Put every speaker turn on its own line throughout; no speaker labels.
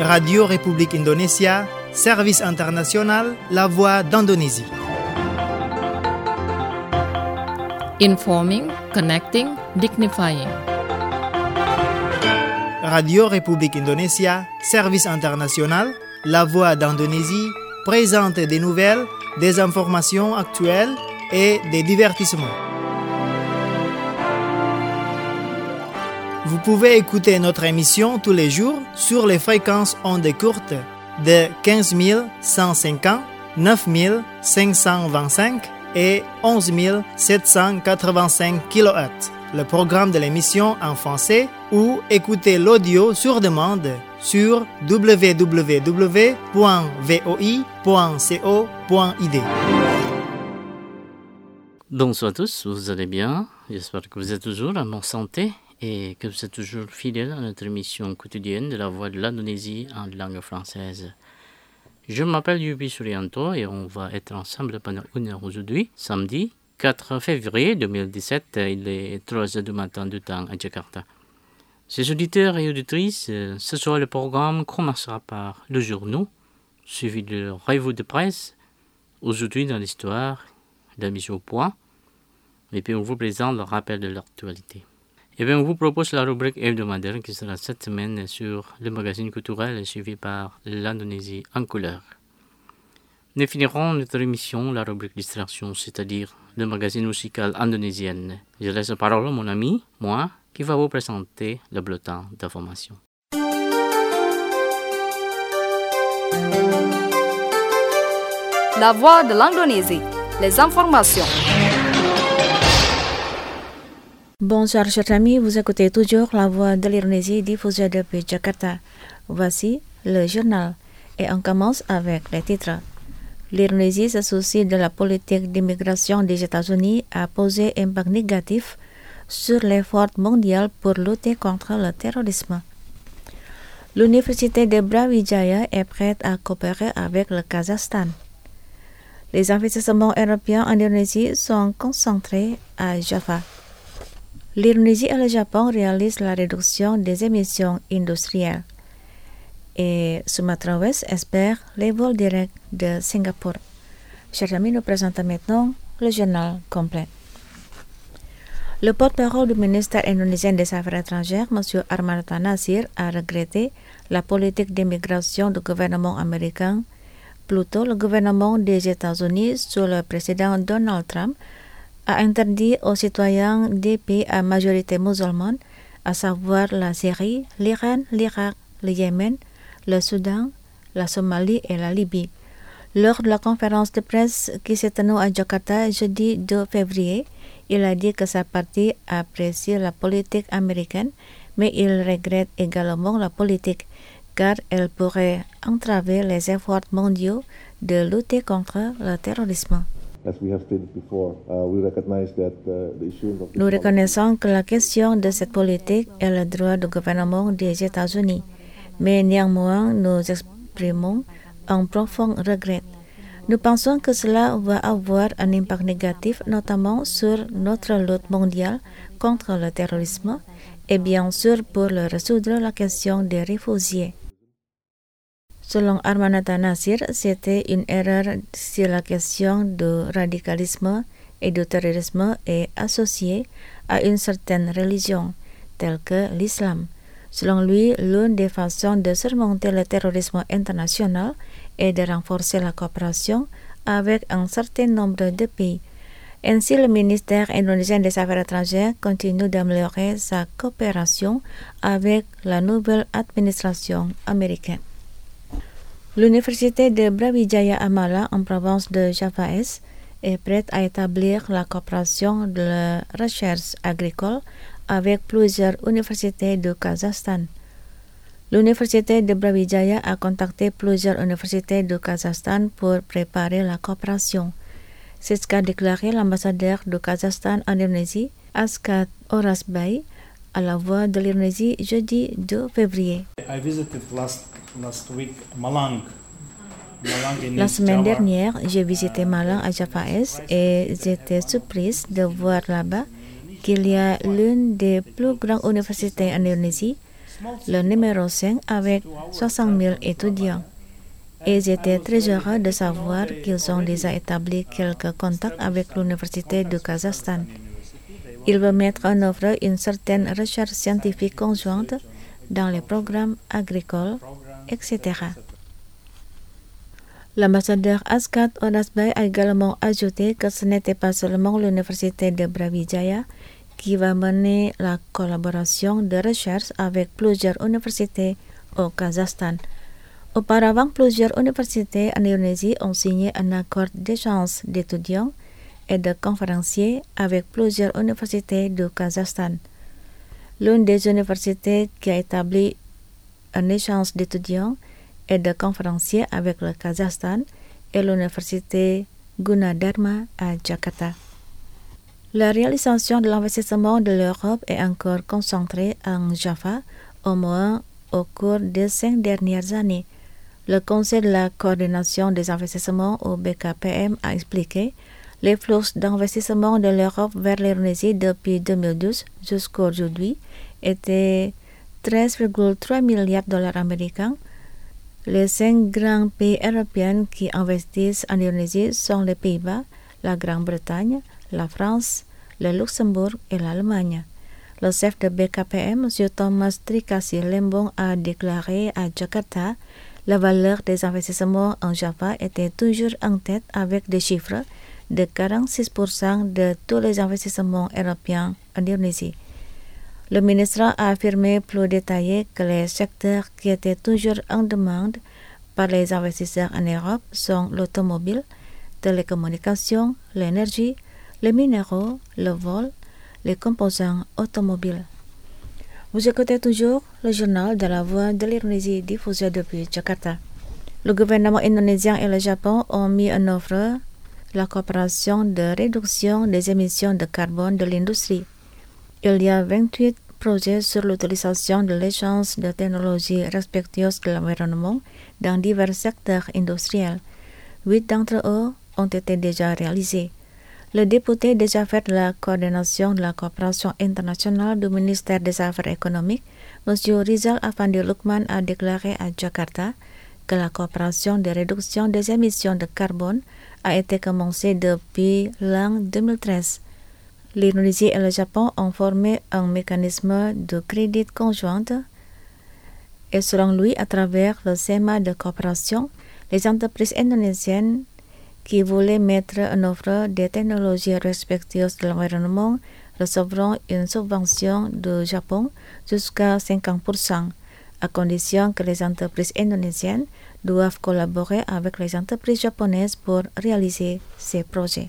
Radio République Indonésia, service international, la voix d'Indonésie.
Informing, connecting, dignifying.
Radio République Indonésia, service international, la voix d'Indonésie, présente des nouvelles, des informations actuelles et des divertissements. Vous pouvez écouter notre émission tous les jours sur les fréquences ondes courtes de 15 150, 9 525 et 11 785 kHz. Le programme de l'émission en français ou écouter l'audio sur demande sur www.voi.co.id.
Bonsoir à tous, vous allez bien? J'espère que vous êtes toujours en bonne santé et que vous êtes toujours fidèles à notre émission quotidienne de la voix de l'Indonésie en langue française. Je m'appelle Yubi Suryanto et on va être ensemble pendant une heure aujourd'hui, samedi 4 février 2017, il est 3h du matin du temps à Jakarta. Chers auditeurs et auditrices, ce soir le programme commencera par le journal, suivi de revue de presse, aujourd'hui dans l'histoire, la mise au point, et puis on vous présente le rappel de l'actualité. Et bien on vous propose la rubrique hebdomadaire qui sera cette semaine sur le magazine culturel suivi par l'Indonésie en couleur. Nous finirons notre émission, la rubrique distraction, c'est-à-dire le magazine musical indonésien. Je laisse la parole à mon ami, moi, qui va vous présenter le bulletin d'information.
La voix de l'Indonésie, les informations.
Bonsoir chers amis, vous écoutez toujours la voix de l'Indonésie diffusée depuis Jakarta. Voici le journal et on commence avec les titres. L'Indonésie se soucie de la politique d'immigration des États-Unis a posé un impact négatif sur l'effort mondial pour lutter contre le terrorisme. L'université de Brawijaya est prête à coopérer avec le Kazakhstan. Les investissements européens en Indonésie sont concentrés à Java. L'Indonésie et le Japon réalisent la réduction des émissions industrielles. Et Sumatra Ouest espère les vols directs de Singapour. Chers amis, nous présentons maintenant le journal complet. Le porte-parole du ministère indonésien des Affaires étrangères, M. Armanata Nasir, a regretté la politique d'immigration du gouvernement américain, plutôt le gouvernement des États-Unis sous le président Donald Trump, a interdit aux citoyens des pays à majorité musulmane, à savoir la Syrie, l'Iran, l'Irak, le Yémen, le Soudan, la Somalie et la Libye. Lors de la conférence de presse qui s'est tenue à Jakarta jeudi 2 février, il a dit que sa partie apprécie la politique américaine, mais il regrette également la politique, car elle pourrait entraver les efforts mondiaux de lutter contre le terrorisme. Nous reconnaissons que la question de cette politique est le droit du gouvernement des États-Unis, mais néanmoins nous exprimons un profond regret. Nous pensons que cela va avoir un impact négatif, notamment sur notre lutte mondiale contre le terrorisme et bien sûr pour résoudre la question des réfugiés. Selon Armanata Nasir, c'était une erreur si la question du radicalisme et du terrorisme est associée à une certaine religion, telle que l'islam. Selon lui, l'une des façons de surmonter le terrorisme international est de renforcer la coopération avec un certain nombre de pays. Ainsi, le ministère indonésien des Affaires étrangères continue d'améliorer sa coopération avec la nouvelle administration américaine. L'université de Brawijaya Amala en province de Java Est est prête à établir la coopération de la recherche agricole avec plusieurs universités du Kazakhstan. L'université de Brawijaya a contacté plusieurs universités du Kazakhstan pour préparer la coopération. C'est ce qu'a déclaré l'ambassadeur du Kazakhstan en Indonésie, Askat Orasbay, à la voix de l'Indonésie jeudi 2 février.
I visited last week Malang.
La semaine dernière, j'ai visité Malang à Java Est et j'étais surprise de voir là-bas qu'il y a l'une des plus grandes universités en Indonésie le numéro 5 avec 60 000 étudiants. Et j'étais très heureux de savoir qu'ils ont déjà établi quelques contacts avec l'Université du Kazakhstan. Ils veulent mettre en œuvre une certaine recherche scientifique conjointe dans les programmes agricoles, etc. L'ambassadeur Askat Orazbay a également ajouté que ce n'était pas seulement l'Université de Brawijaya qui va mener la collaboration de recherche avec plusieurs universités au Kazakhstan. Auparavant, plusieurs universités en Indonésie ont signé un accord d'échange d'étudiants et de conférenciers avec plusieurs universités du Kazakhstan. L'une des universités qui a établi un échange d'étudiants et de conférenciers avec le Kazakhstan est l'université Gunadarma à Jakarta. La réalisation de l'investissement de l'Europe est encore concentrée en Java, au moins au cours des 5 dernières années. Le Conseil de la coordination des investissements au BKPM a expliqué les flux d'investissement de l'Europe vers l'Indonésie depuis 2012 jusqu'à aujourd'hui étaient 13,3 milliards de dollars américains. Les 5 grands pays européens qui investissent en Indonésie sont les Pays-Bas, la Grande-Bretagne, la France, le Luxembourg et l'Allemagne. Le chef de BKPM, M. Thomas Trikasi Lembong, a déclaré à Jakarta la valeur des investissements en Java était toujours en tête avec des chiffres de 46% de tous les investissements européens en Indonésie. Le ministre a affirmé plus détaillé que les secteurs qui étaient toujours en demande par les investisseurs en Europe sont l'automobile, télécommunications, l'énergie, les minéraux, le vol, les composants automobiles. Vous écoutez toujours le journal de la Voix de l'Indonésie diffusé depuis Jakarta. Le gouvernement indonésien et le Japon ont mis en œuvre la coopération de réduction des émissions de carbone de l'industrie. Il y a 28 projets sur l'utilisation de l'échange de technologies respectueuses de l'environnement dans divers secteurs industriels. 8 d'entre eux ont été déjà réalisés. Le député des affaires de la coordination de la coopération internationale du ministère des Affaires économiques, M. Rizal Afandi Lukman, a déclaré à Jakarta que la coopération de réduction des émissions de carbone a été commencée depuis l'an 2013. L'Indonésie et le Japon ont formé un mécanisme de crédit conjointe et selon lui, à travers le schéma de coopération, les entreprises indonésiennes qui voulaient mettre en œuvre des technologies respectueuses de l'environnement recevront une subvention du Japon jusqu'à 50%, à condition que les entreprises indonésiennes doivent collaborer avec les entreprises japonaises pour réaliser ces projets.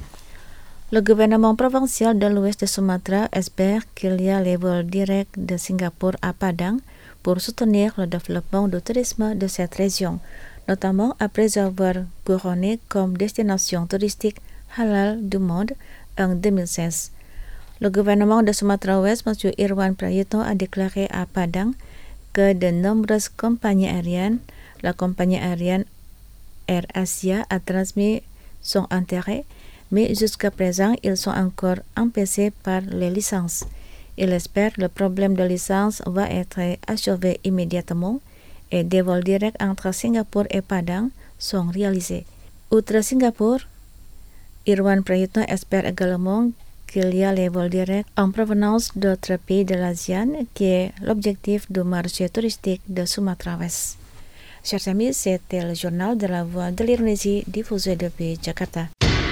Le gouvernement provincial de l'ouest de Sumatra espère qu'il y a les vols directs de Singapour à Padang pour soutenir le développement du tourisme de cette région, notamment après avoir couronné comme destination touristique halal du monde en 2016. Le gouvernement de Sumatra Ouest, M. Irwan Prayitno, a déclaré à Padang que de nombreuses compagnies aériennes, la compagnie aérienne Air Asia a transmis son intérêt, mais jusqu'à présent, ils sont encore empêchés par les licences. Il espère que le problème de licence va être achevé immédiatement et des vols directs entre Singapour et Padang sont réalisés. Outre Singapour, Irwan Prayitno espère également qu'il y a les vols directs en provenance d'autres pays de l'ASEAN qui est l'objectif du marché touristique de Sumatra Ouest. Chers amis, c'était le journal de la Voix de l'Indonésie diffusé depuis Jakarta.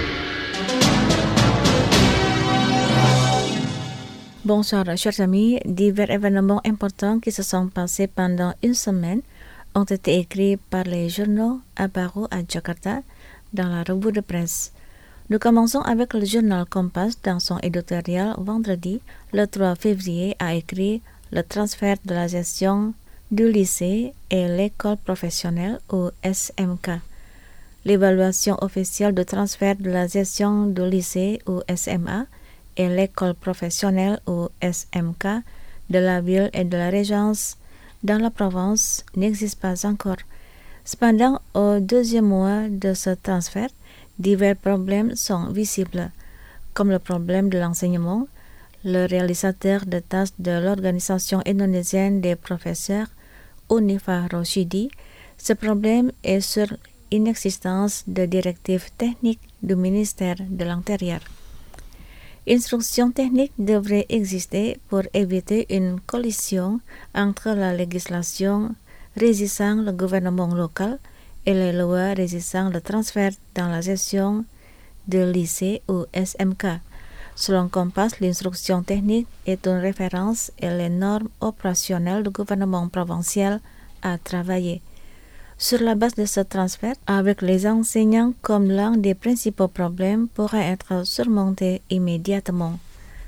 Bonsoir, chers amis. Divers événements importants qui se sont passés pendant une semaine ont été écrits par les journaux à Baru à Jakarta dans la revue de presse. Nous commençons avec le journal Kompas dans son éditorial vendredi, le 3 février, a écrit le transfert de la gestion du lycée et l'école professionnelle ou SMK. L'évaluation officielle du transfert de la gestion du lycée ou SMA et l'école professionnelle ou SMK de la ville et de la régence dans la province n'existe pas encore. Cependant, au deuxième mois de ce transfert, divers problèmes sont visibles, comme le problème de l'enseignement, le réalisateur de tâches de l'Organisation indonésienne des professeurs, Unifa Roshidi, ce problème est sur l'inexistence de directives techniques du ministère de l'Intérieur. Instructions techniques devraient exister pour éviter une collision entre la législation régissant le gouvernement local et les lois régissant le transfert dans la gestion de lycées ou SMK. Selon Compass, l'instruction technique est une référence et les normes opérationnelles du gouvernement provincial à travailler. Sur la base de ce transfert, avec les enseignants comme l'un des principaux problèmes pourra être surmonté immédiatement.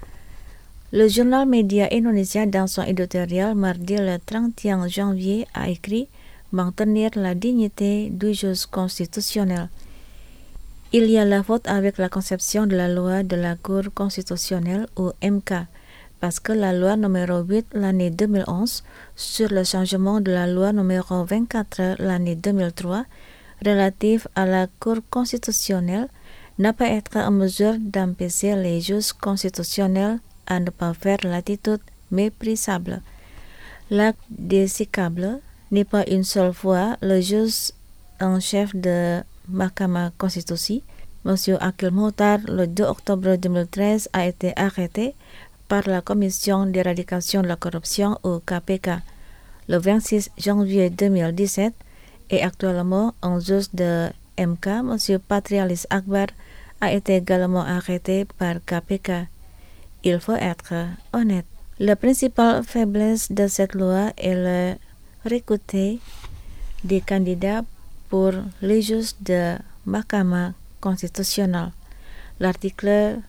Le journal Média Indonésia, dans son éditorial mardi le 31 janvier, a écrit « Maintenir la dignité du juge constitutionnel ». Il y a la faute avec la conception de la loi de la Cour constitutionnelle ou MK, parce que la loi numéro 8 l'année 2011 sur le changement de la loi numéro 24 l'année 2003 relative à la Cour constitutionnelle n'a pas été en mesure d'empêcher les juges constitutionnels à ne pas faire l'attitude méprisable. L'acte désicable n'est pas une seule fois le juge en chef de Mahkamah Konstitusi, M. Akil Muhtar, le 2 octobre 2013, a été arrêté par la Commission d'éradication de la corruption au KPK. Le 26 janvier 2017 et actuellement un juge de MK, M. Patrialis Akbar, a été également arrêté par KPK. Il faut être honnête. La principale faiblesse de cette loi est le recrutement des candidats pour les juges de Mahkamah constitutionnelle. L'article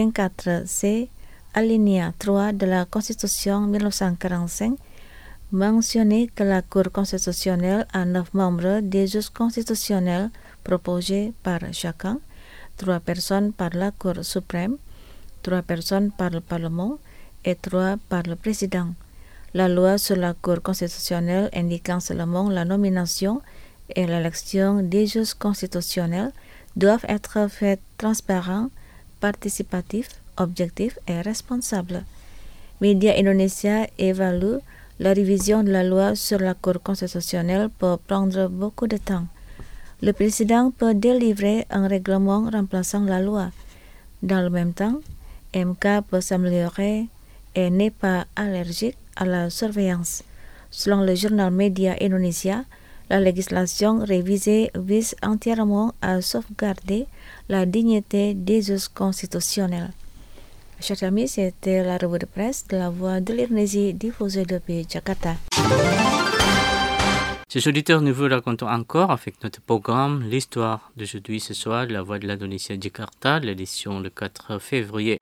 24C, alinéa 3 de la Constitution 1945 mentionnait que la Cour constitutionnelle a 9 membres des juges constitutionnels proposés par chacun, 3 personnes par la Cour suprême, 3 personnes par le Parlement et 3 par le Président. La loi sur la Cour constitutionnelle indiquant seulement la nomination et l'élection des juges constitutionnels doivent être faites transparents, participatifs, objectifs et responsables. Média Indonésia évalue la révision de la loi sur la Cour constitutionnelle peut prendre beaucoup de temps. Le président peut délivrer un règlement remplaçant la loi. Dans le même temps, MK peut s'améliorer et n'est pas allergique à la surveillance. Selon le journal Média Indonésia, la législation révisée vise entièrement à sauvegarder la dignité des juges constitutionnels. Chers amis, c'était la revue de presse de la Voix de l'Indonésie diffusée depuis Jakarta.
Chers auditeurs, nous vous racontons encore avec notre programme l'histoire d'aujourd'hui ce soir de la Voix de l'Indonésie à Jakarta, l'édition le 4 février.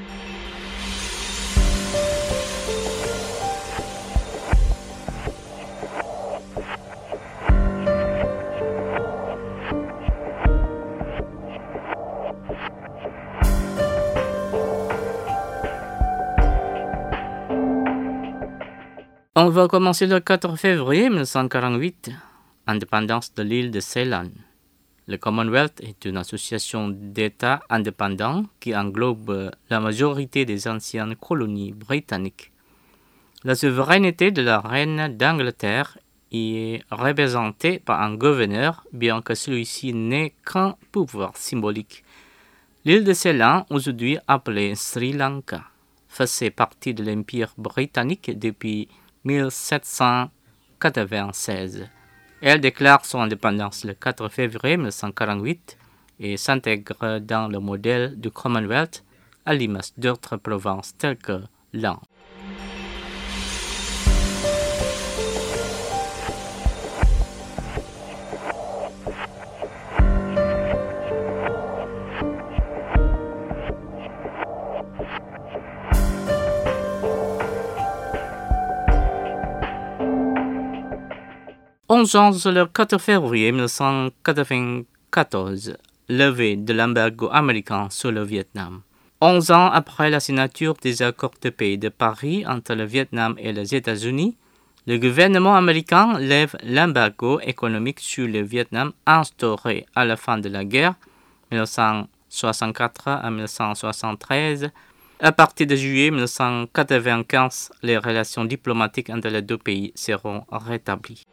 On va commencer le 4 février 1948, indépendance de l'île de Ceylan. Le Commonwealth est une association d'États indépendants qui englobe la majorité des anciennes colonies britanniques. La souveraineté de la reine d'Angleterre est représentée par un gouverneur, bien que celui-ci n'ait qu'un pouvoir symbolique. L'île de Ceylan, aujourd'hui appelée Sri Lanka, faisait partie de l'Empire britannique depuis 1796. Elle déclare son indépendance le 4 février 1948 et s'intègre dans le modèle du Commonwealth à l'image d'autres provinces telles que l'Inde. On change le 4 février 1994, levée de l'embargo américain sur le Vietnam. 11 ans après la signature des accords de paix de Paris entre le Vietnam et les États-Unis, le gouvernement américain lève l'embargo économique sur le Vietnam instauré à la fin de la guerre 1964 à 1973 À partir de juillet 1995, les relations diplomatiques entre les deux pays seront rétablies.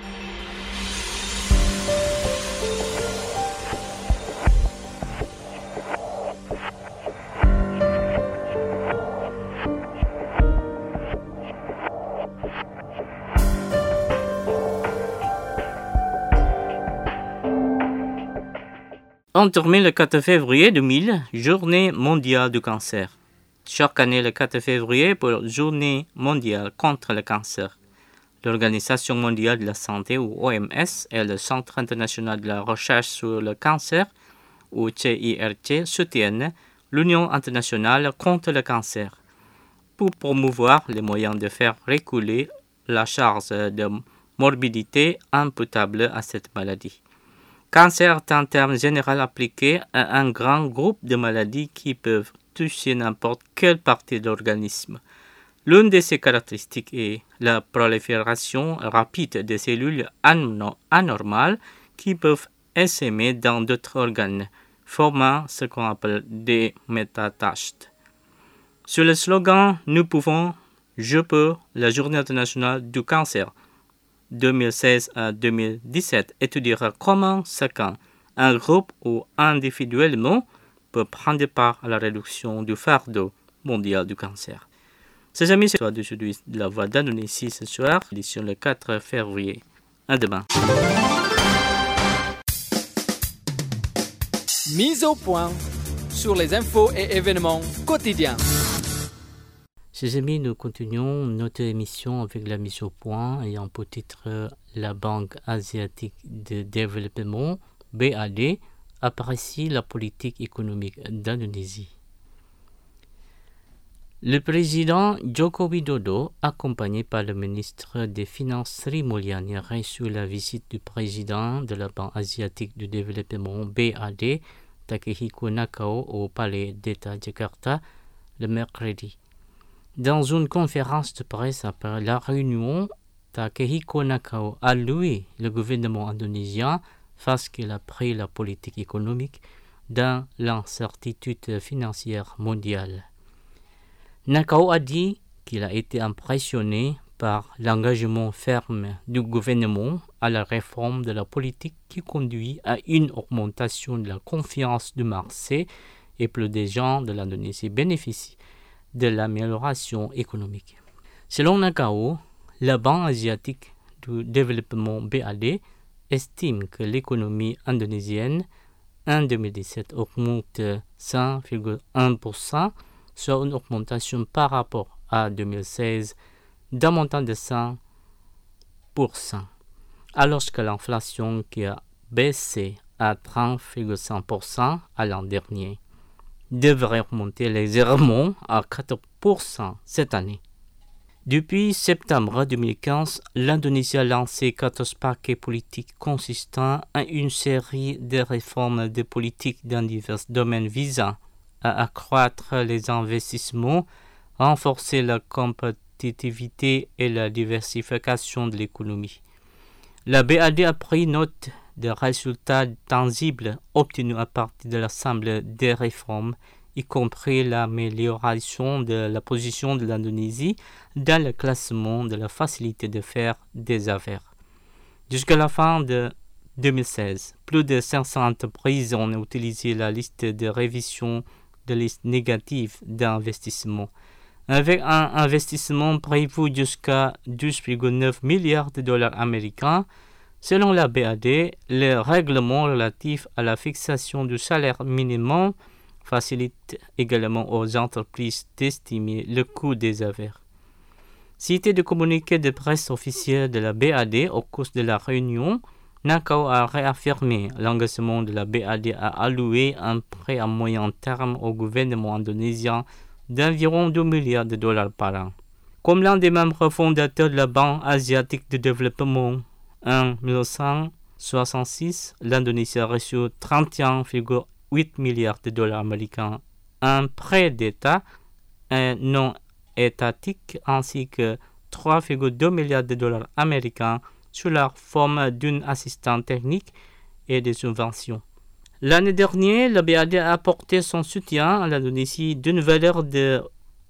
Entouré le 4 février 2000, Journée mondiale du cancer. Chaque année, le 4 février, pour Journée mondiale contre le cancer. L'Organisation mondiale de la santé, ou OMS, et le Centre international de la recherche sur le cancer, ou CIRC, soutiennent l'Union internationale contre le cancer pour promouvoir les moyens de faire reculer la charge de morbidité imputable à cette maladie. Cancer est un terme général appliqué à un grand groupe de maladies qui peuvent toucher n'importe quelle partie de l'organisme. L'une de ces caractéristiques est la prolifération rapide des cellules anormales qui peuvent essaimer dans d'autres organes, formant ce qu'on appelle des métastases. Sur le slogan « Nous pouvons, je peux », la Journée internationale du cancer 2016 à 2017 étudiera comment chacun, un groupe ou individuellement, peut prendre part à la réduction du fardeau mondial du cancer. Ces amis, c'est d'aujourd'hui de la Voix d'Indonésie ce soir, édition le 4 février. À demain.
Mise au point sur les infos et événements quotidiens.
Chers amis, nous continuons notre émission avec la mise au point ayant pour titre La Banque asiatique de développement, BAD, apprécie la politique économique d'Indonésie. Le président Joko Widodo, accompagné par le ministre des Finances Sri Mulyani, a reçu la visite du président de la Banque asiatique de développement, BAD, Takehiko Nakao, au Palais d'État Jakarta le mercredi. Dans une conférence de presse après la réunion, Takehiko Nakao a loué le gouvernement indonésien parce qu'il a pris la politique économique dans l'incertitude financière mondiale. Nakao a dit qu'il a été impressionné par l'engagement ferme du gouvernement à la réforme de la politique qui conduit à une augmentation de la confiance du marché et plus de gens de l'Indonésie bénéficient de l'amélioration économique. Selon Nakao, la Banque asiatique du développement BAD estime que l'économie indonésienne en 2017 augmente 5,1%, soit une augmentation par rapport à 2016 d'un montant de 100%, alors que l'inflation qui a baissé à 30,5% à l'an dernier devrait remonter légèrement à 4% cette année. Depuis septembre 2015, l'Indonésie a lancé 14 paquets politiques consistant en une série de réformes de politique dans divers domaines visant à accroître les investissements, renforcer la compétitivité et la diversification de l'économie. La BAD a pris note des résultats tangibles obtenus à partir de l'ensemble des réformes, y compris l'amélioration de la position de l'Indonésie dans le classement de la facilité de faire des affaires. Jusqu'à la fin de 2016, plus de 500 entreprises ont utilisé la liste de révision de liste négative d'investissement, avec un investissement prévu jusqu'à 12,9 milliards de dollars américains. Selon la BAD, les règlements relatifs à la fixation du salaire minimum facilitent également aux entreprises d'estimer le coût des affaires. Cité de communiqué de presse officiel de la BAD au cours de la réunion, Nakao a réaffirmé l'engagement de la BAD à allouer un prêt à moyen terme au gouvernement indonésien d'environ 2 milliards de dollars par an. Comme l'un des membres fondateurs de la Banque asiatique de développement, en 1966, l'Indonésie a reçu 31,8 milliards de dollars américains en prêt d'État et non étatique ainsi que 3,2 milliards de dollars américains sous la forme d'une assistance technique et des subventions. L'année dernière, le BAD a apporté son soutien à l'Indonésie d'une valeur de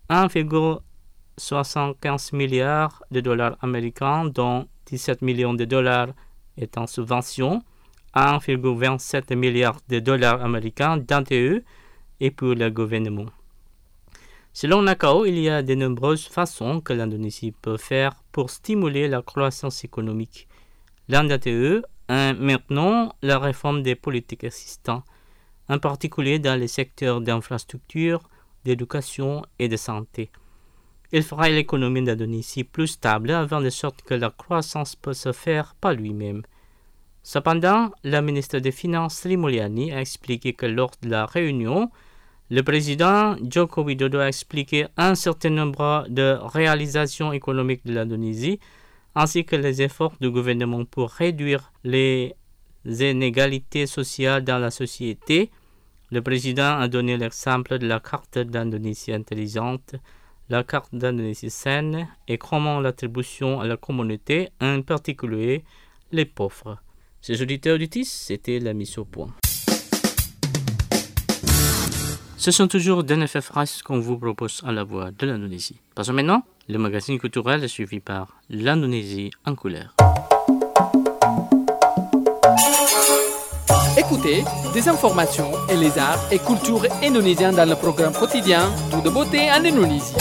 1,75 milliard de dollars américains, dont 17 millions de dollars est en subvention, 1,27 milliard de dollars américains d'NTE et pour le gouvernement. Selon Nakao, il y a de nombreuses façons que l'Indonésie peut faire pour stimuler la croissance économique. L'un d'NTE est maintenant la réforme des politiques existantes, en particulier dans les secteurs d'infrastructure, d'éducation et de santé. Il fera l'économie d'Indonésie plus stable afin de sorte que la croissance peut se faire par lui-même. Cependant, la ministre des Finances Sri Mulyani a expliqué que lors de la réunion, le président Joko Widodo a expliqué un certain nombre de réalisations économiques de l'Indonésie, ainsi que les efforts du gouvernement pour réduire les inégalités sociales dans la société. Le président a donné l'exemple de la carte d'Indonésie intelligente, la carte d'Indonésie saine et comment l'attribution à la communauté, en particulier les pauvres. Ces auditeurs auditrices, c'était la mise au point. Ce sont toujours des phrases qu'on vous propose à la voix de l'Indonésie. Passons maintenant, le magazine culturel est suivi par l'Indonésie en couleur.
Écoutez des informations et les arts et cultures indonésiens dans le programme quotidien Tout de beauté en Indonésie.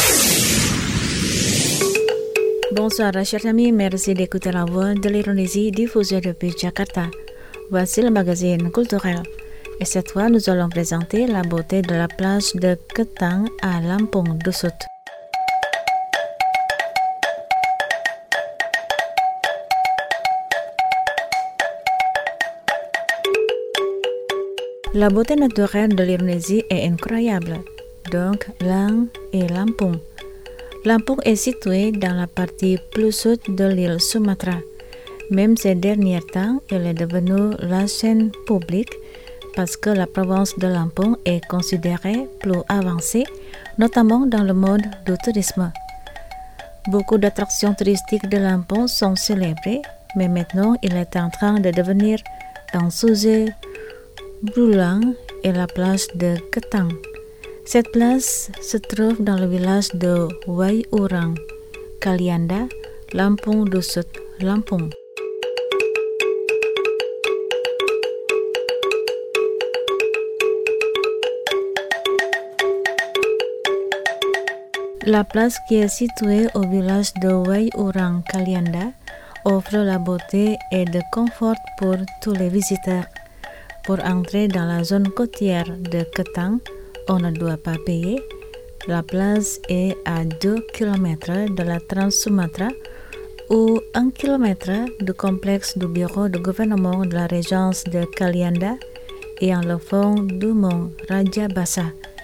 Bonsoir chers amis, merci d'écouter la voix de l'Indonésie diffusée depuis Jakarta. Voici le magazine culturel. Et cette fois, nous allons présenter la beauté de la plage de Ketang à Lampung du Sud. La beauté naturelle de l'Indonésie est incroyable. Donc, Lang et Lampung. Lampung est situé dans la partie plus sud de l'île Sumatra. Même ces derniers temps, il est devenu la chaîne publique parce que la province de Lampung est considérée plus avancée, notamment dans le monde du tourisme. Beaucoup d'attractions touristiques de Lampung sont célébrées, mais maintenant il est en train de devenir un sujet brûlant et la plage de Ketang. Cette place se trouve dans le village de Waiurang, Kalianda, Lampung du Sud, Lampung. La place qui est située au village de Waiurang Kalianda offre la beauté et le confort pour tous les visiteurs. Pour entrer dans la zone côtière de Ketang, on ne doit pas payer. La place est à 2 km de la Trans-Sumatra ou 1 km du complexe du bureau de gouvernement de la régence de Kalianda et en le fond du mont Rajabasa.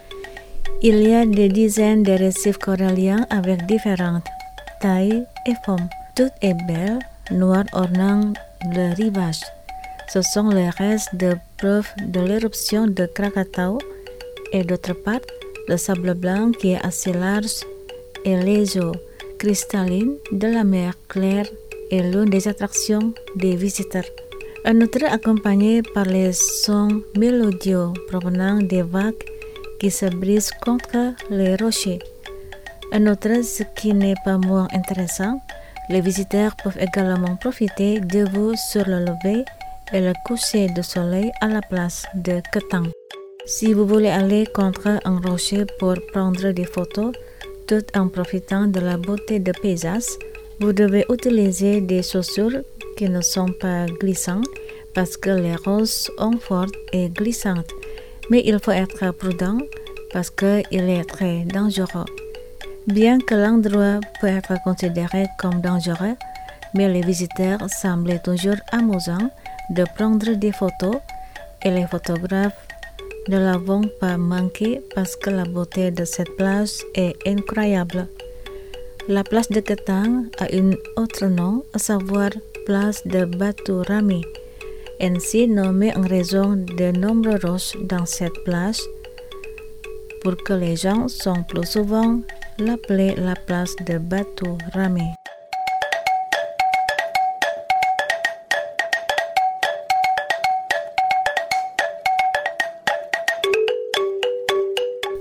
Il y a des dizaines de récifs coralliens avec différentes tailles et formes. Tout est belle, noir ornant le rivage. Ce sont les restes de preuves de l'éruption de Krakatau et d'autre part, le sable blanc qui est assez large et les eaux cristallines de la mer claire est l'une des attractions des visiteurs. Un autre accompagné par les sons mélodieux provenant des vagues qui se brisent contre les rochers. Un autre, ce qui n'est pas moins intéressant, les visiteurs peuvent également profiter de vues sur le lever et le coucher de soleil à la place de Ketang. Si vous voulez aller contre un rocher pour prendre des photos, tout en profitant de la beauté des paysages, vous devez utiliser des chaussures qui ne sont pas glissantes parce que les roches sont fortes et glissantes. Mais il faut être prudent parce qu'il est très dangereux. Bien que l'endroit peut être considéré comme dangereux, mais les visiteurs semblent toujours amusants de prendre des photos et les photographes ne la vont pas manquer parce que la beauté de cette plage est incroyable. La place de Ketang a un autre nom, à savoir place de Batu Rami, ainsi nommée en raison des nombreux roches dans cette plage, pour que les gens sont plus souvent l'appelée la place de Batu Rami.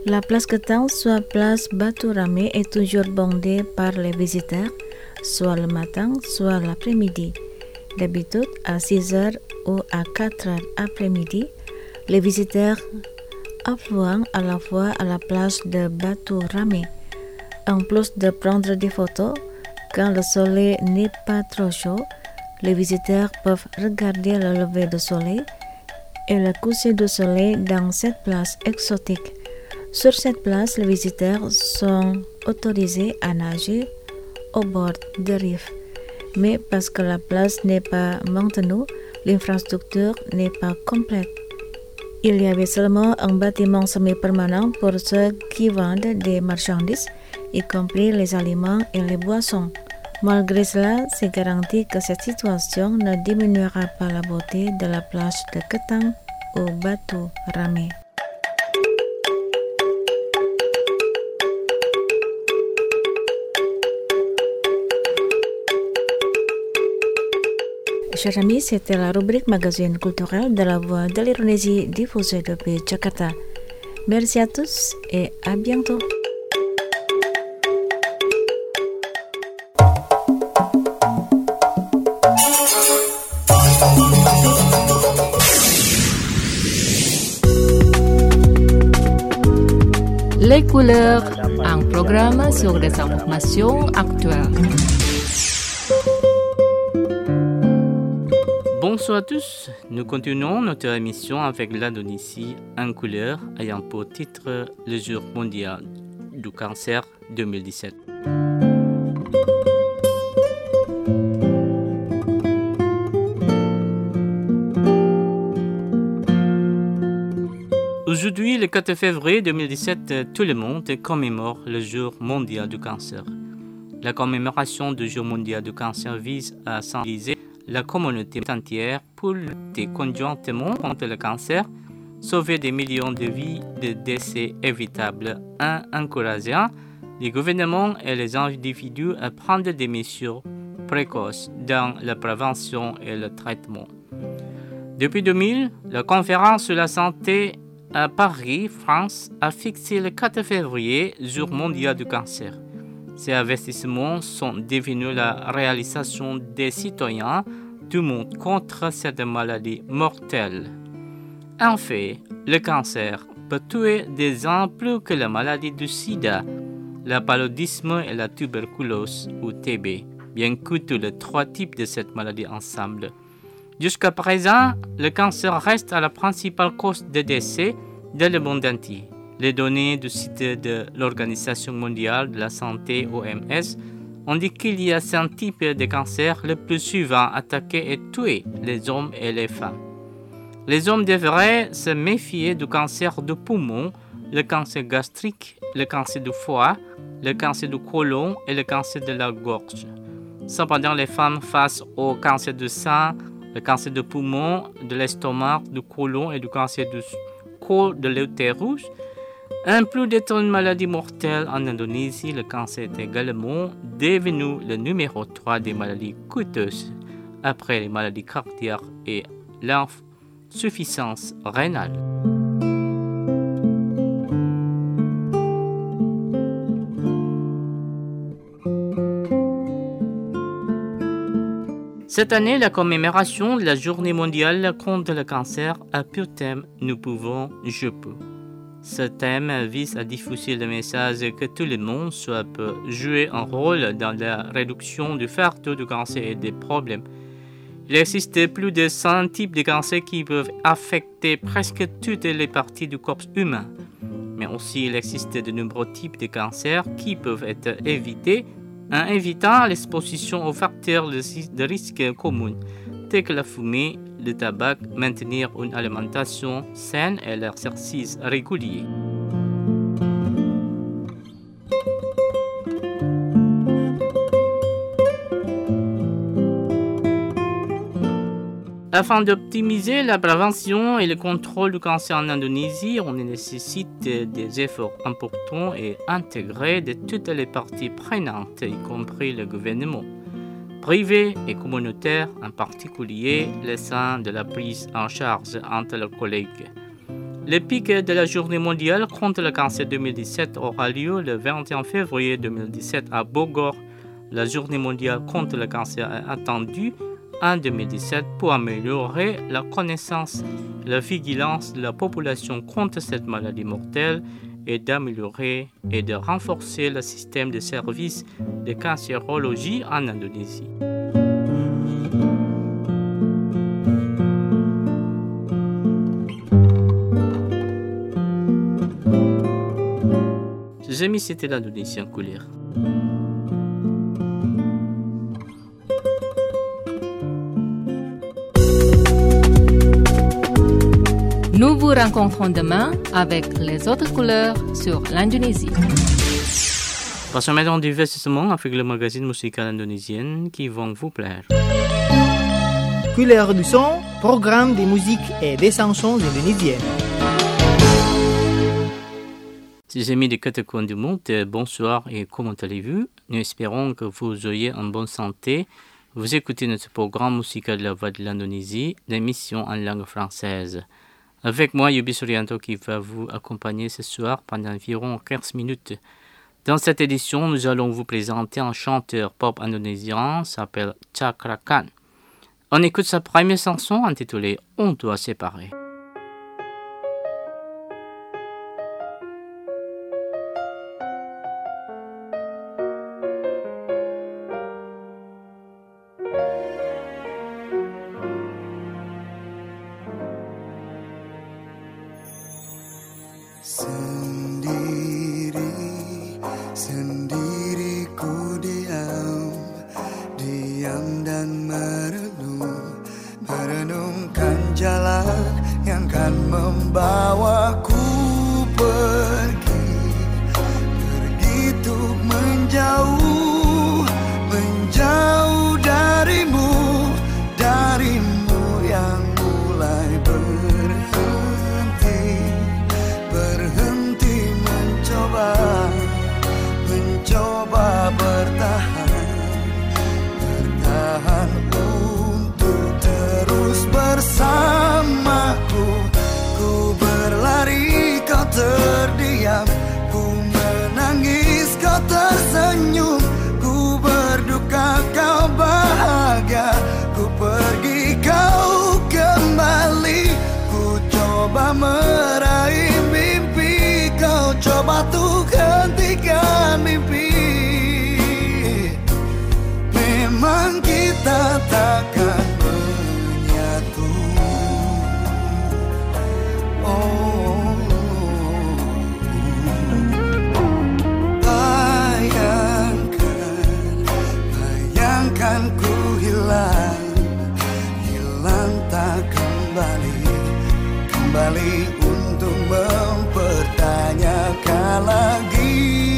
La place Ketang, soit place Batu Rame, est toujours bondée par les visiteurs, soit le matin, soit l'après-midi. D'habitude, à 6h ou à 4h après-midi, les visiteurs affluent à la fois à la place de Batu Rame. En plus de prendre des photos, quand le soleil n'est pas trop chaud, les visiteurs peuvent regarder le lever du soleil et le coucher du soleil dans cette place exotique. Sur cette place, les visiteurs sont autorisés à nager au bord de rive. Mais parce que la place n'est pas maintenue, l'infrastructure n'est pas complète. Il y avait seulement un bâtiment semi-permanent pour ceux qui vendent des marchandises, y compris les aliments et les boissons. Malgré cela, c'est garanti que cette situation ne diminuera pas la beauté de la plage de Ketang ou Batu Rame. Chers amis, c'était la rubrique magazine culturel de la Voix de l'Indonésie diffusée depuis Jakarta. Merci à tous et à bientôt.
Les couleurs, un programme sur des informations actuelles.
Bonsoir à tous, nous continuons notre émission avec l'Indonésie en couleur ayant pour titre le jour mondial du cancer 2017. Aujourd'hui, le 4 février 2017, tout le monde commémore le jour mondial du cancer. La commémoration du jour mondial du cancer vise à sensibiliser la communauté entière pour lutter conjointement contre le cancer, sauver des millions de vies de décès évitables en encourageant les gouvernements et les individus à prendre des mesures précoces dans la prévention et le traitement. Depuis 2000, la conférence sur la santé à Paris, France, a fixé le 4 février, jour mondial du cancer. Ces investissements sont devenus la réalisation des citoyens du monde contre cette maladie mortelle. En fait, le cancer peut tuer des gens plus que la maladie du sida, le paludisme et la tuberculose ou TB, bien que tous les trois types de cette maladie ensemble. Jusqu'à présent, le cancer reste la principale cause de décès dans le monde entier. Les données du site de l'Organisation mondiale de la santé OMS indiquent qu'il y a 5 types de cancers les plus souvent attaqués et tués, les hommes et les femmes. Les hommes devraient se méfier du cancer du poumon, le cancer gastrique, le cancer du foie, le cancer du côlon et le cancer de la gorge. Cependant, les femmes face au cancer du sein, le cancer du poumon, de l'estomac, du côlon et du cancer du col de l'utérus. En plus d'être une maladie mortelle en Indonésie, le cancer est également devenu le numéro 3 des maladies coûteuses après les maladies cardiaques et l'insuffisance rénale. Cette année, la commémoration de la Journée mondiale contre le cancer a pour thème « Nous pouvons, je peux ». Ce thème vise à diffuser le message que tout le monde peut jouer un rôle dans la réduction du fardeau du cancer et des problèmes. Il existe plus de 100 types de cancers qui peuvent affecter presque toutes les parties du corps humain. Mais aussi, il existe de nombreux types de cancers qui peuvent être évités en évitant l'exposition aux facteurs de risque communs, tels que la fumée, le tabac, maintenir une alimentation saine et l'exercice régulier. Afin d'optimiser la prévention et le contrôle du cancer en Indonésie, on nécessite des efforts importants et intégrés de toutes les parties prenantes, y compris le gouvernement, privé et communautaire, en particulier les sein de la prise en charge entre leurs collègues. Le pic de la Journée mondiale contre le cancer 2017 aura lieu le 21 février 2017 à Bogor. La Journée mondiale contre le cancer est attendue en 2017 pour améliorer la connaissance et la vigilance de la population contre cette maladie mortelle et d'améliorer et de renforcer le système de services de cancérologie en Indonésie. Chers amis, c'était l'Indonésie en couleur.
Nous vous rencontrons demain avec les autres couleurs sur l'Indonésie.
Passons maintenant au divertissement avec le magazine musical indonésien qui vont vous plaire.
Couleur du son, programme de musique et des chansons indonésiennes.
Chers amis des quatre coins du monde, bonsoir et comment allez-vous? Nous espérons que vous ayez en bonne santé. Vous écoutez notre programme musical de la Voix de l'Indonésie, l'émission en langue française. Avec moi, Yubi Suryanto qui va vous accompagner ce soir pendant environ 15 minutes. Dans cette édition, nous allons vous présenter un chanteur pop indonésien s'appelle Cakra Khan. On écoute sa première chanson intitulée On doit séparer.
Sendiri ku diam dan merenungkan jalan yang kan membawaku pergi untuk menjauh darimu yang mulai berhenti mencoba bertahan untuk terus bersamaku. Ku berlari, kau terdiam, ku menangis, kau tersenyum, ku berduka, kau bahagia, ku pergi, kau kembali, ku coba meraih mimpi, kau coba tuh hentikan mimpi. Memang kita takkan menyatu. Bayangkan ku hilang tak kembali untuk mempertanyakan lagi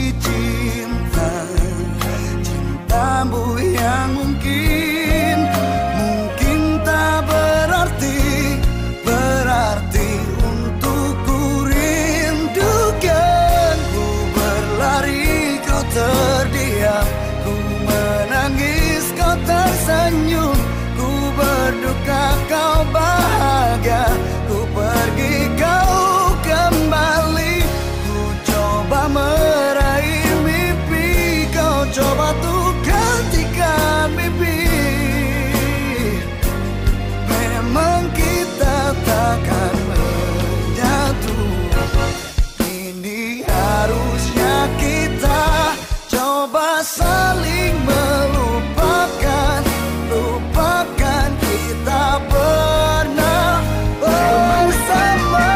cintamu yang mungkin tak berarti untukku rindukan. Ku berlari, kau terdiam, ku menangis, kau tersenyum, ku berduka, kau bahagia, ku pergi, kau kembali, ku coba meraih mimpi, kau coba tuh gantikan mimpi. Memang kita takkan menyatu. Ini harusnya kita coba saling melupakan kita pernah bersama.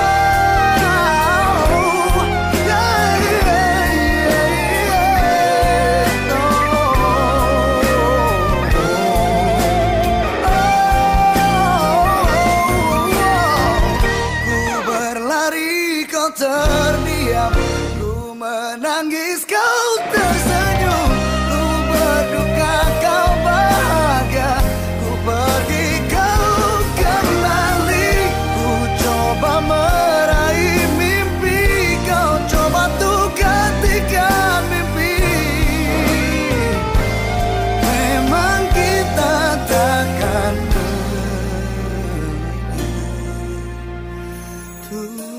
Ku berlari, kau terdiam, ku menangis, kau tersenyum, ku berduka, kau bahagia, ku pergi, kau kembali, ku coba meraih mimpi, kau coba tuh gantikan mimpi. Memang kita takkan menyatu.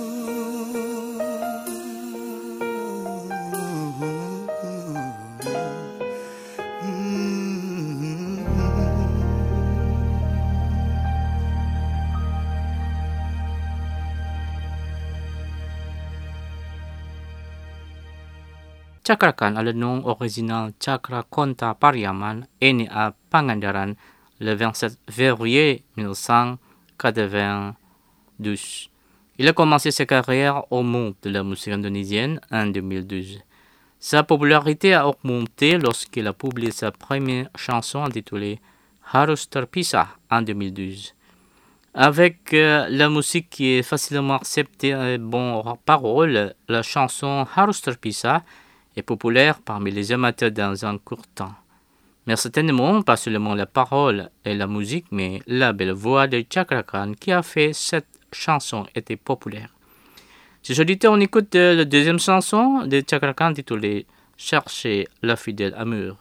Cakra Khan a le nom original Cakrakonta Pariaman est né à Pangandaran le 27 février 1992. Il a commencé sa carrière au monde de la musique indonésienne en 2012. Sa popularité a augmenté lorsqu'il a publié sa première chanson intitulée Harus Terpisah en 2012. Avec la musique qui est facilement acceptée et bonne parole, la chanson Harus Terpisah est populaire parmi les amateurs dans un court temps. Mais certainement pas seulement la parole et la musique, mais la belle voix de Cakra Khan qui a fait cette chanson était populaire. Chers auditeurs, on écoute la deuxième chanson de Cakra Khan intitulée Chercher la fidèle amour.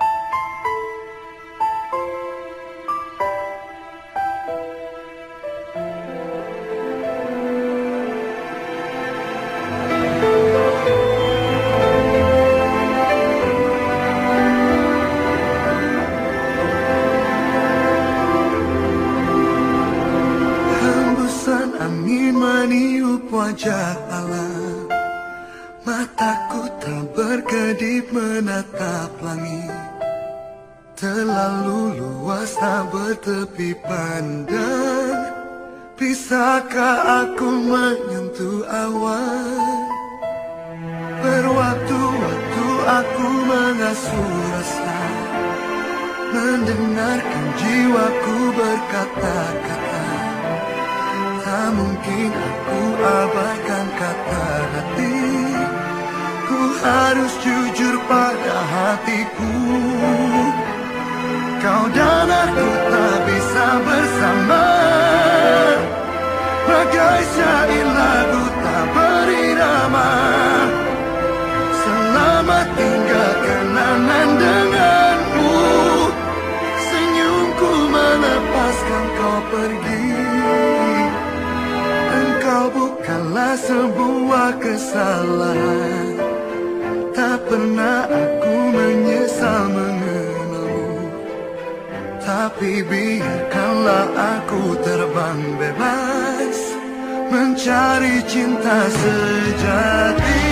Wajah alam, mataku tak berkedip menatap langit. Terlalu luas tak bertepi pandang. Bisakah aku menyentuh awan? Berwaktu-waktu aku mengasuh rasa, mendengarkan jiwaku berkata-kata. Tak mungkin aku abaikan kata hati. Ku harus jujur pada hatiku. Kau dan aku tak bisa bersama, bagai syair lagu tak berirama. Selamat tinggal kenangan denganmu. Senyumku melepaskan kau pergi. Engkau bukanlah sebuah kesalahan. Tak pernah aku menyesal mengenalmu. Tapi biarkanlah aku terbang bebas, mencari cinta sejati.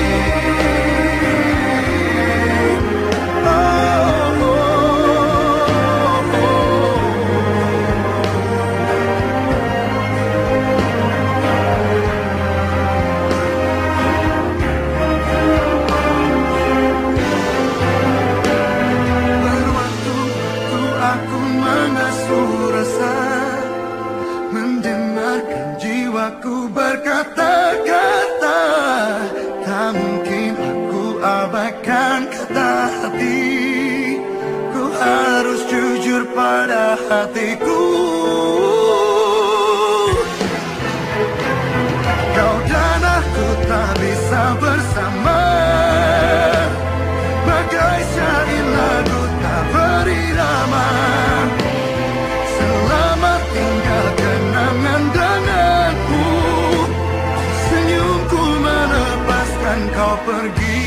Aku berkata-kata, tak mungkin aku abaikan kata hati. Ku harus jujur pada hatiku. Kau dan aku tak bisa bersama, bagai syair lagu tak berirama. Selamat tinggal kenangan denganmu. Senyumku melepaskan kau pergi.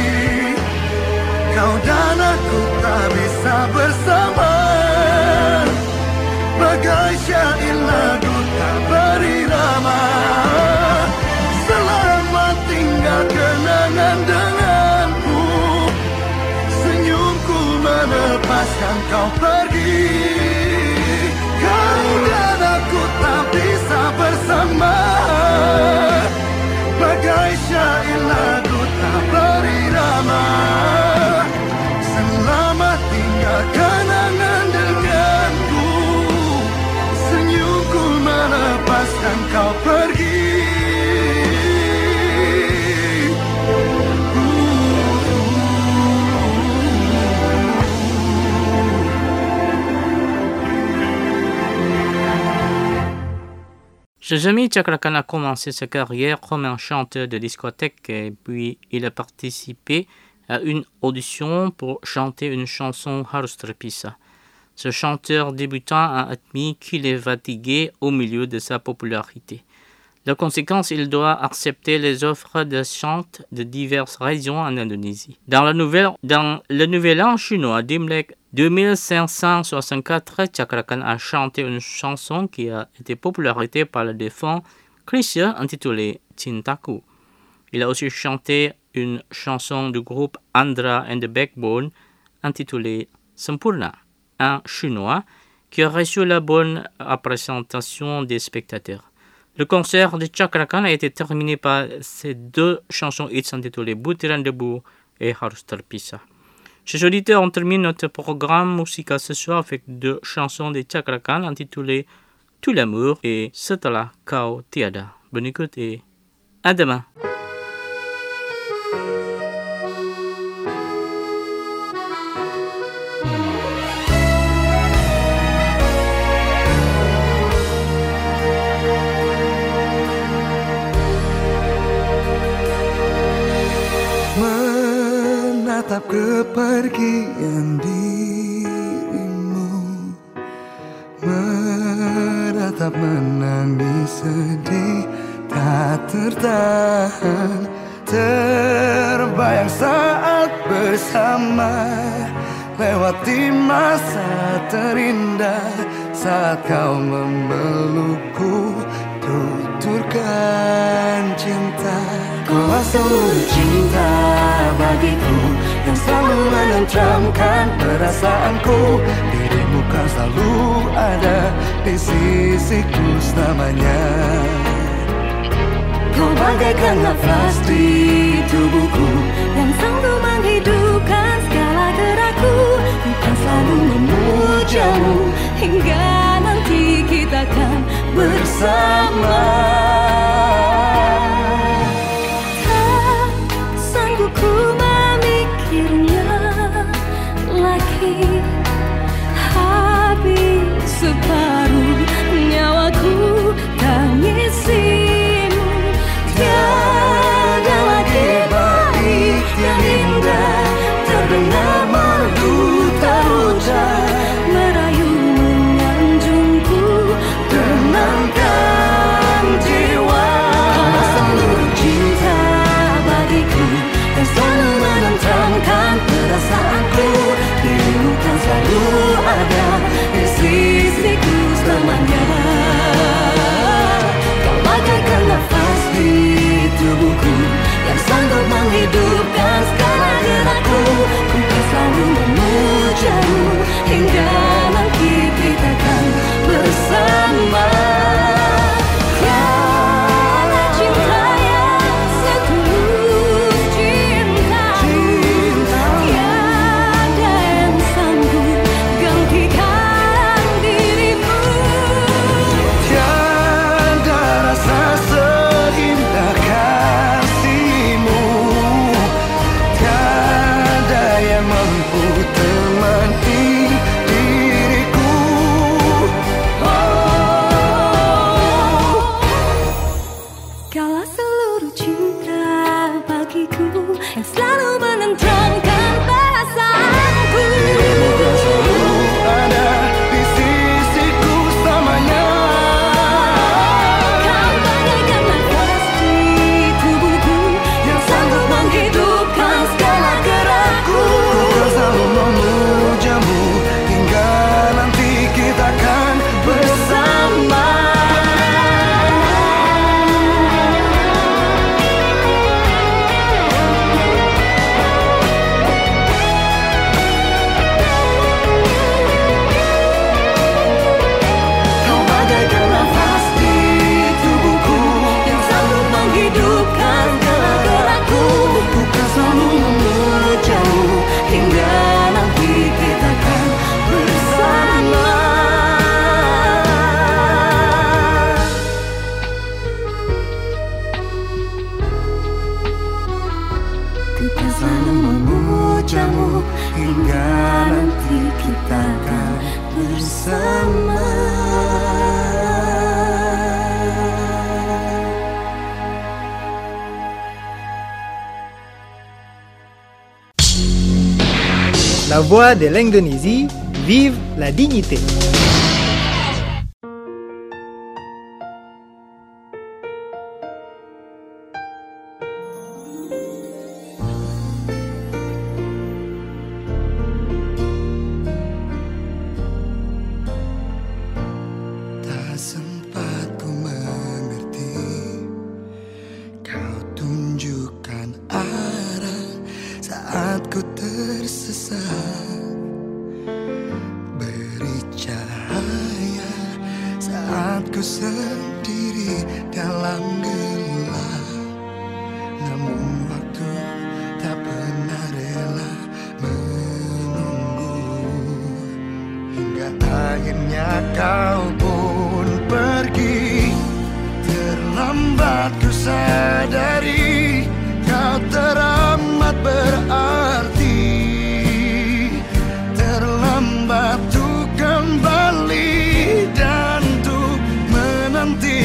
Kau dan aku tak bisa bersama, bagai syair lagu tak berirama. Selamat tinggal kenangan denganmu. Senyumku melepaskan kau pergi. Kau dan aku tak bisa bersama, bagai syair lagu tak berirama. Selamat tinggal kenangan denganku. Senyumku melepaskan kau pergi.
Chers amis, Cakra Khan a commencé sa carrière comme un chanteur de discothèque et puis il a participé à une audition pour chanter une chanson Harus Terpisah. Ce chanteur débutant a admis qu'il est fatigué au milieu de sa popularité. De conséquence, il doit accepter les offres de chant de diverses régions en Indonésie. Dans le nouvel an chinois d'Imlek 2564, Cakra Khan a chanté une chanson qui a été popularisée par le défunt Chrisye intitulée Cintaku. Il a aussi chanté une chanson du groupe Andra and the Backbone intitulée Sempurna, un chinois qui a reçu la bonne appréciation des spectateurs. Le concert de Chakra Khan a été terminé par ces deux chansons hits intitulées Butiran Debu et Harus Terpisah. Chers auditeurs, on termine notre programme musical ce soir avec deux chansons de Chakra Khan intitulées Tout l'amour et Setelah Kau Tiada. Bonne écoute et à demain.
Menatap kepergian dirimu, menatap menangis sedih tak tertahan, terbayang saat bersama, lewati masa terindah saat kau memelukku, tuturkan cinta. Kau seluruh cinta bagiku yang selalu menenteramkan perasaanku. Dirimu kan selalu ada di sisiku selamanya. Kau bagaikan nafas di tubuhku yang selalu menghidupkan segala gerakku. Ku kan selalu memujamu hingga nanti kita kan bersama. Ku memikirnya lagi, habis separuh nyawaku tangisimu. Tiada lagi bait yang indah terdengar merdu terucap, merayu menyanjungku, tenangkan jiwa. Karena seluruh cinta bagiku yang selalu menenteramkan perasaanku. Dirimu kan selalu ada di sisiku selamanya. Kau bagaikan nafas di tubuhku yang sanggup menghidupkan segala gerakku. Ku kan selalu memujamu hingga nanti kita kan bersama.
La voix de l'Indonésie, vive la dignité.
Tak sempat ku mengerti, kau tunjukkan saat ku tersesat, beri cahaya saat ku sendiri dalam gelap. Namun waktu tak pernah rela menunggu, hingga akhirnya kau pun pergi. Terlambat ku sadari kau teramat berarti. Terlambat ku kembali dan ku menanti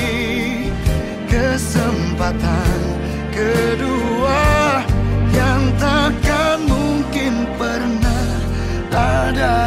kesempatan kedua yang takkan mungkin pernah ada.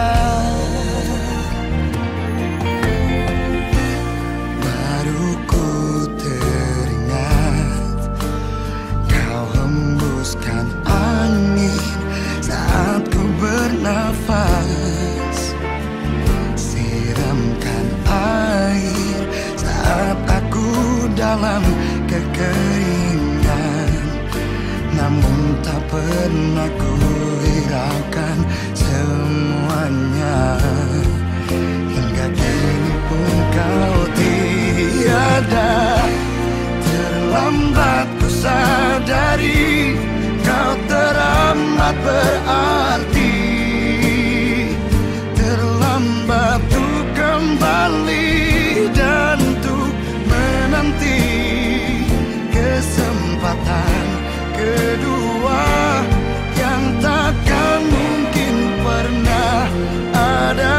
Baru ku teringat kau hembuskan angin saat ku bernafas, siramkan air saat aku dalam kekeringan. Namun tak pernah ku hiraukan semuanya, hingga kini pun kau tiada. Terlambat ku sadari kau teramat berarti. Terlambat ku kembali dan ku menanti kesempatan kedua yang takkan mungkin pernah ada.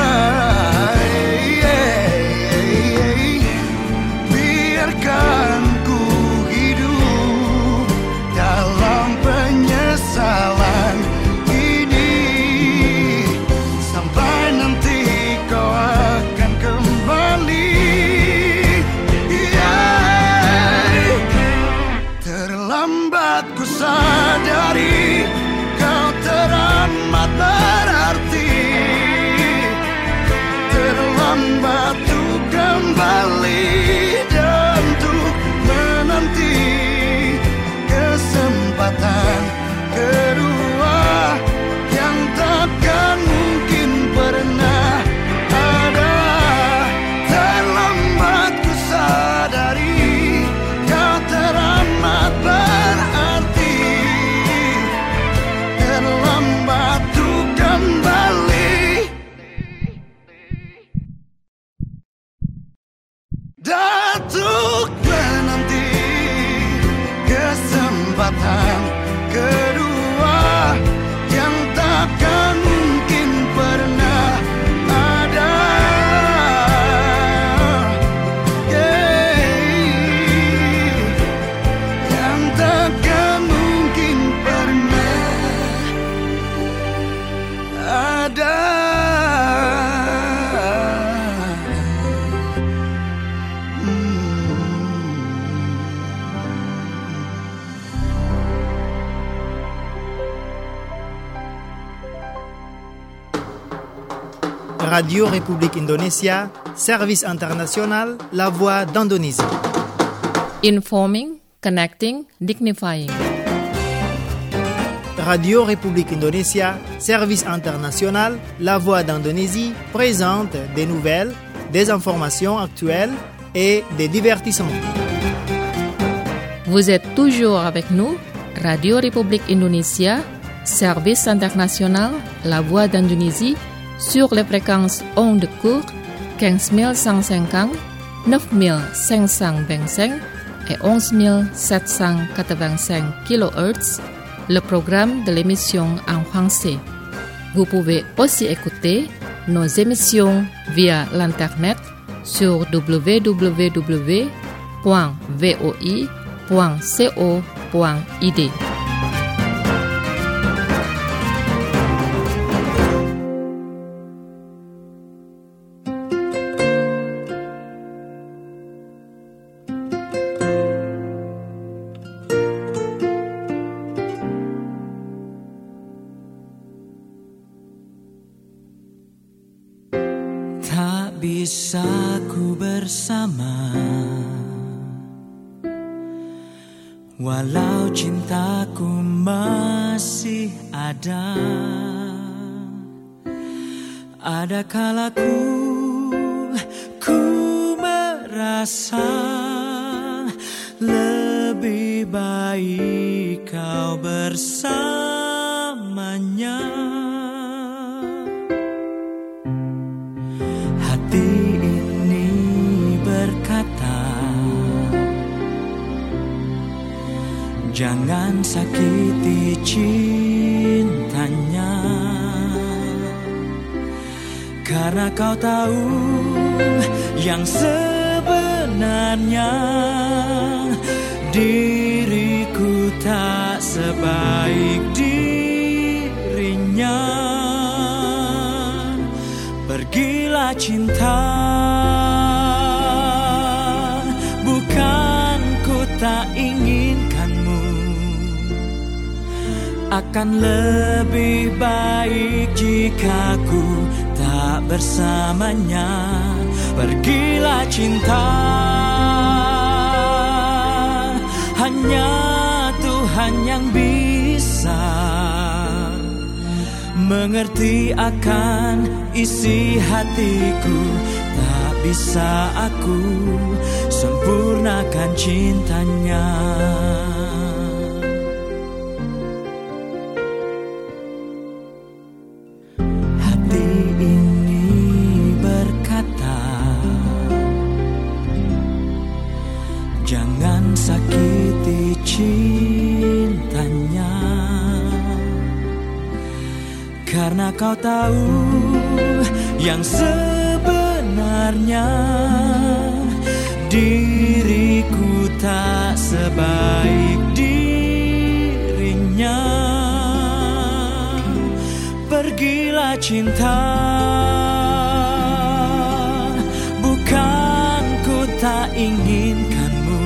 Biarkan ku hidup dalam penyesalan ini, sampai nanti kau akan kembali. Terlambat ku sadari kau teramat berarti. Terlambat ku kembali dan ku menanti kesempatan kedua yang takkan mungkin pernah ada. Terlambat ku sadari kau teramat berarti. Terlambat ku kembali datuk menanti kesempatan kedua yang takkan mungkin pernah ada. Yang takkan mungkin pernah ada.
Radio République Indonésia, Service International, La Voix d'Indonésie.
Informing, connecting, dignifying.
Radio République Indonésia, Service International, La Voix d'Indonésie présente des nouvelles, des informations actuelles et des divertissements.
Vous êtes toujours avec nous, Radio République Indonésia, Service International, La Voix d'Indonésie, sur les fréquences ondes courtes 15150, 9525 et 11785 kHz, le programme de l'émission en français. Vous pouvez aussi écouter nos émissions via l'internet sur www.voi.co.id.
Bisa ku bersama, walau cintaku masih sadar, ada kalaku ku merasa lebih baik kau bersamanya. Hati ini berkata, jangan sakiti cintanya, karena kau tahu yang sebenarnya diriku tak sebaik dirinya. Pergilah cinta, bukan ku tak inginkanmu, akan lebih baik jika ku tak bersamanya. Pergilah cinta, hanya Tuhan yang bisa mengerti akan isi hatiku. Tak bisa aku sempurnakan cintanya. Hati ini berkata, jangan sakiti cintanya, karena kau tahu yang sebenarnya diriku tak sebaik dirinya. Pergilah cinta, bukan ku tak inginkanmu,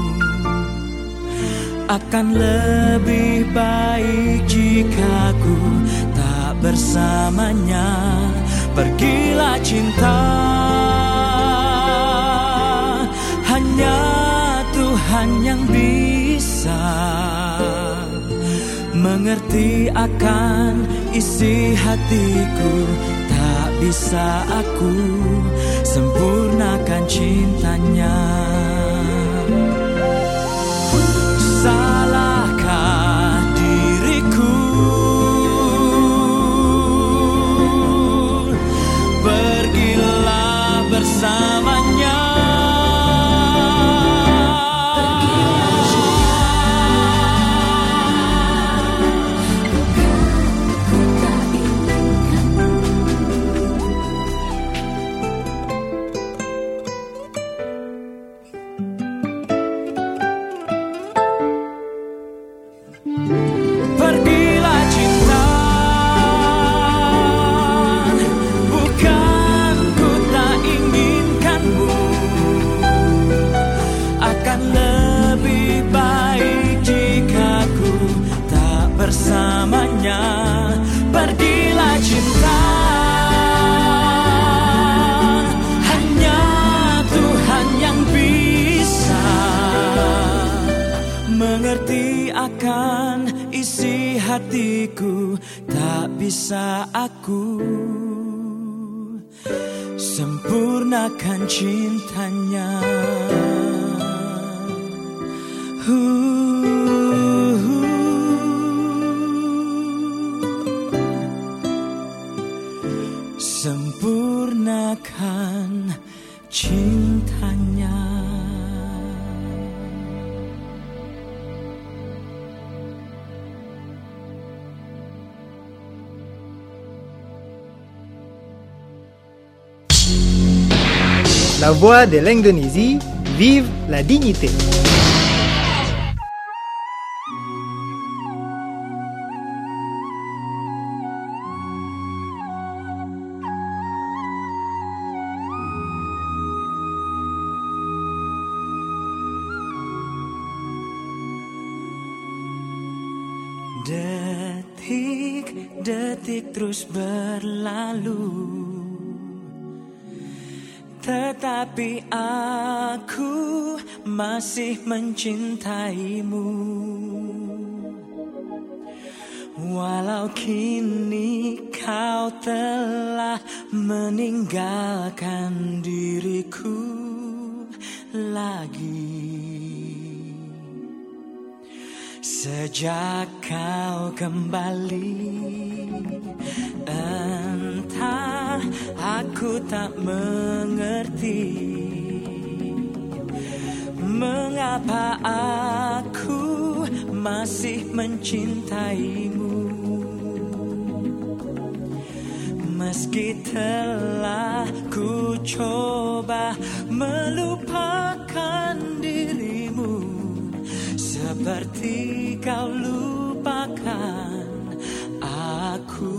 akan lebih baik jika ku tak bersamanya. Pergilah cinta, hanya Tuhan yang bisa mengerti akan isi hatiku. Tak bisa aku sempurnakan cintanya. Salahkah diriku? Pergilah bersamanya. Bersamanya, pergilah cinta, hanya Tuhan yang bisa mengerti akan isi hatiku. Tak bisa aku sempurnakan cintanya. Sempurnakan cintanya.
La voix de l'Indonésie, vive la dignité. Detik-detik terus berlalu, tetapi aku masih mencintaimu.
Walau kini kau telah meninggalkan diriku lagi. Sejak kau kembali, entah aku tak mengerti mengapa aku masih mencintaimu. Meski telah ku coba melupakan dirimu, seperti kau lupakan aku.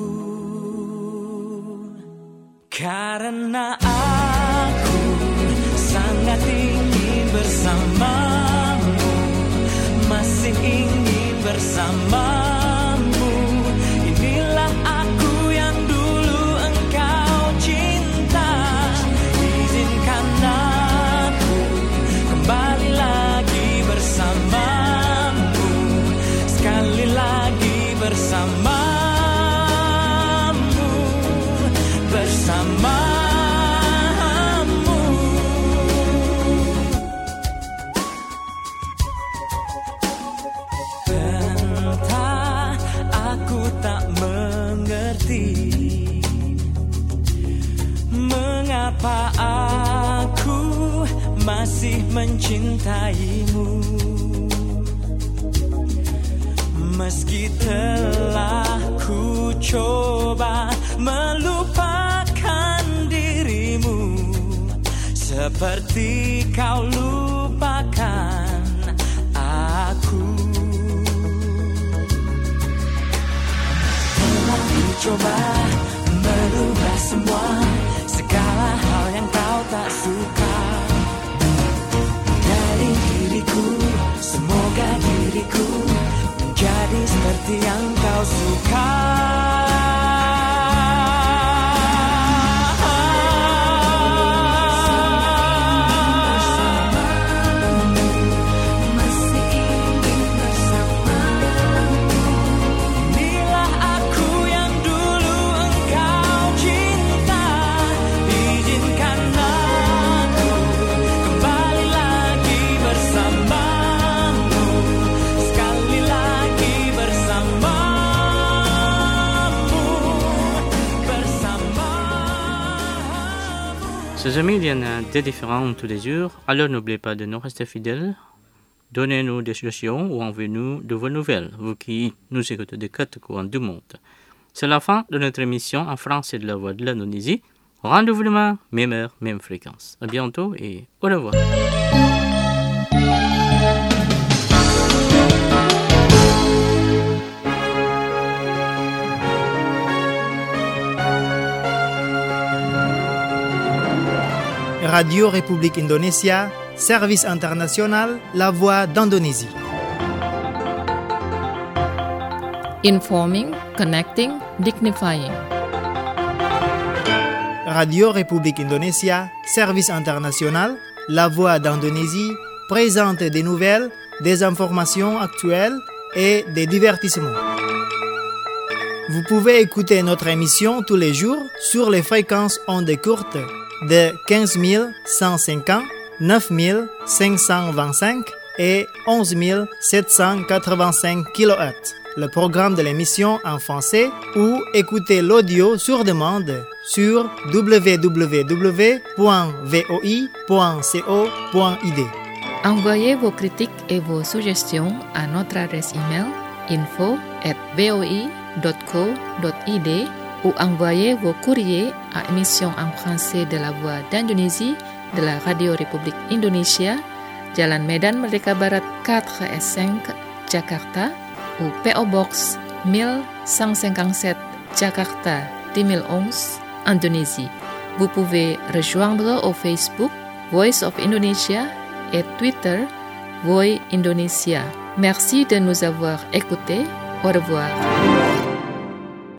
Karena aku sangat ingin bersamamu, masih ingin bersamamu. Inilah aku yang dulu engkau cinta. Izinkan aku kembali lagi bersamamu, sekali lagi bersamamu, bersamamu. Entah aku tak mengerti mengapa aku masih mencintaimu. Meski telah ku coba melupakan dirimu, seperti kau lupakan aku. Telah ku coba merubah semua, segala hal yang kau tak suka dari diriku. Semoga diriku menjadi seperti yang kau suka.
Ces amis, il y en a des différents tous les jours, alors n'oubliez pas de nous rester fidèles. Donnez-nous des suggestions ou envoyez-nous de vos nouvelles, vous qui nous écoutez des quatre coins du monde. C'est la fin de notre émission en français de la Voix de l'Indonésie. Rendez-vous demain, même heure, même fréquence. À bientôt et au revoir.
Radio République Indonésia, service international, la voix d'Indonésie.
Informing, connecting, dignifying.
Radio République Indonésia, service international, la voix d'Indonésie, présente des nouvelles, des informations actuelles et des divertissements. Vous pouvez écouter notre émission tous les jours sur les fréquences ondes courtes de 15 150, 9 525 et 11 785 kHz. Le programme de l'émission en français ou écoutez l'audio sur demande sur www.voi.co.id.
Envoyez vos critiques et vos suggestions à notre adresse email info@voi.co.id ou envoyez vos courriers à émission en français de la Voix d'Indonésie de la Radio République Indonésia, Jalan Medan Merdeka Barat 4S5, Jakarta, ou PO Box 1157, Jakarta 2011, Indonésie. Vous pouvez rejoindre au Facebook Voice of Indonesia et Twitter Voi Indonesia. Merci de nous avoir écoutés. Au revoir.